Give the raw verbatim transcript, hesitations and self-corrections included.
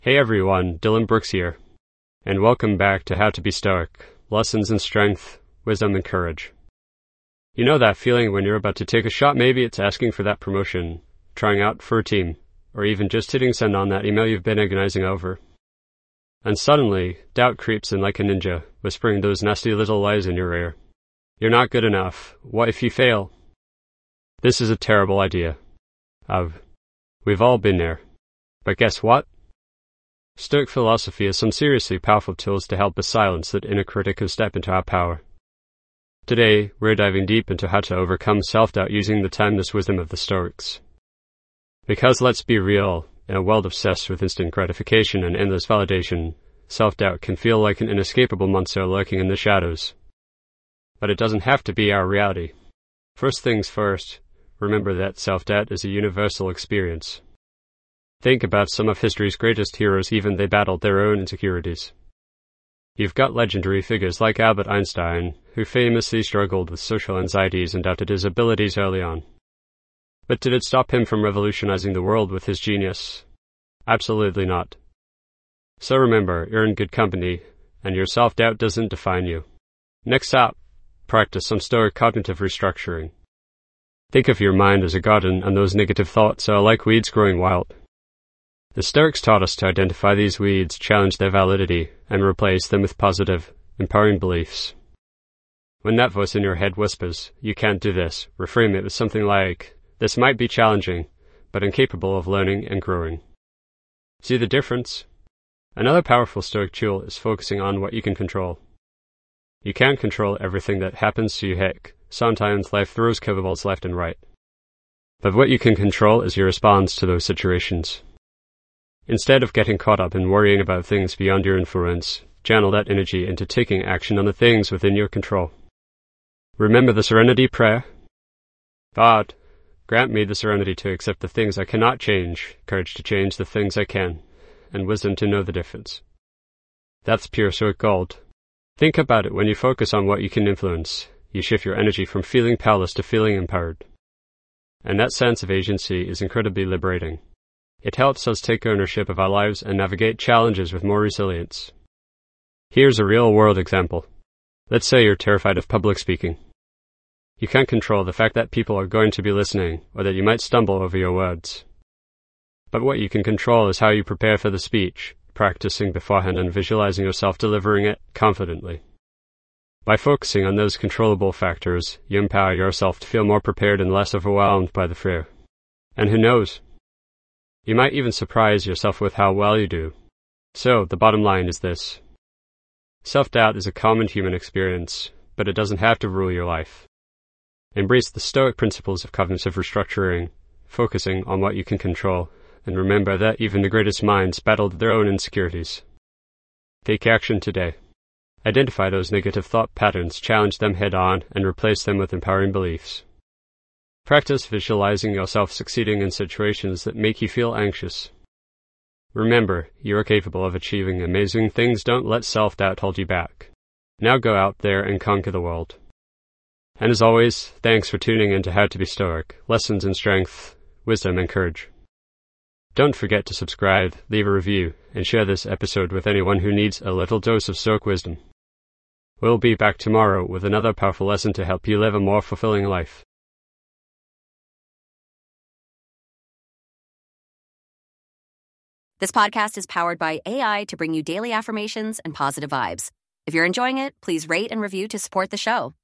Hey everyone, Dylan Brooks here, and welcome back to How to Be Stoic, Lessons in Strength, Wisdom, and Courage. You know that feeling when you're about to take a shot? Maybe it's asking for that promotion, trying out for a team, or even just hitting send on that email you've been agonizing over. And suddenly, doubt creeps in like a ninja, whispering those nasty little lies in your ear. You're not good enough. What if you fail? This is a terrible idea. I've, we've all been there. But guess what? Stoic philosophy has some seriously powerful tools to help us silence that inner critic who step into our power. Today, we're diving deep into how to overcome self-doubt using the timeless wisdom of the Stoics. Because let's be real, in a world obsessed with instant gratification and endless validation, self-doubt can feel like an inescapable monster lurking in the shadows. But it doesn't have to be our reality. First things first, remember that self-doubt is a universal experience. Think about some of history's greatest heroes, even they battled their own insecurities. You've got legendary figures like Albert Einstein, who famously struggled with social anxieties and doubted his abilities early on. But did it stop him from revolutionizing the world with his genius? Absolutely not. So remember, you're in good company, and your self-doubt doesn't define you. Next up, practice some Stoic cognitive restructuring. Think of your mind as a garden, and those negative thoughts are like weeds growing wild. The Stoics taught us to identify these weeds, challenge their validity, and replace them with positive, empowering beliefs. When that voice in your head whispers, "You can't do this," reframe it with something like, "This might be challenging, but I'm capable of learning and growing." See the difference? Another powerful Stoic tool is focusing on what you can control. You can't control everything that happens to you, heck. Sometimes life throws curveballs left and right. But what you can control is your response to those situations. Instead of getting caught up in worrying about things beyond your influence, channel that energy into taking action on the things within your control. Remember the Serenity Prayer? God, grant me the serenity to accept the things I cannot change, courage to change the things I can, and wisdom to know the difference. That's pure Stoic gold. Think about it. When you focus on what you can influence, you shift your energy from feeling powerless to feeling empowered. And that sense of agency is incredibly liberating. It helps us take ownership of our lives and navigate challenges with more resilience. Here's a real-world example. Let's say you're terrified of public speaking. You can't control the fact that people are going to be listening, or that you might stumble over your words. But what you can control is how you prepare for the speech, practicing beforehand and visualizing yourself delivering it confidently. By focusing on those controllable factors, you empower yourself to feel more prepared and less overwhelmed by the fear. And who knows? You might even surprise yourself with how well you do. So, the bottom line is this. Self-doubt is a common human experience, but it doesn't have to rule your life. Embrace the Stoic principles of cognitive restructuring, focusing on what you can control, and remember that even the greatest minds battled their own insecurities. Take action today. Identify those negative thought patterns, challenge them head-on, and replace them with empowering beliefs. Practice visualizing yourself succeeding in situations that make you feel anxious. Remember, you are capable of achieving amazing things. Don't let self-doubt hold you back. Now go out there and conquer the world. And as always, thanks for tuning in to How to Be Stoic, Lessons in Strength, Wisdom, and Courage. Don't forget to subscribe, leave a review, and share this episode with anyone who needs a little dose of Stoic wisdom. We'll be back tomorrow with another powerful lesson to help you live a more fulfilling life. This podcast is powered by A I to bring you daily affirmations and positive vibes. If you're enjoying it, please rate and review to support the show.